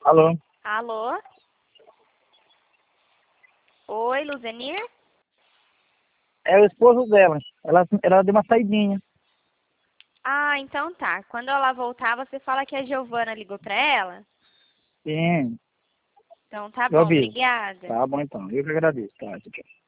Alô? Alô? Oi, Luzenir? É o esposo dela. Ela deu uma saidinha. Ah, então tá. Quando ela voltar, você fala que a Giovana ligou pra ela? Sim, Então tá eu bom, aviso. obrigada. Tá bom então. Eu que agradeço. Tá, tchau, tchau.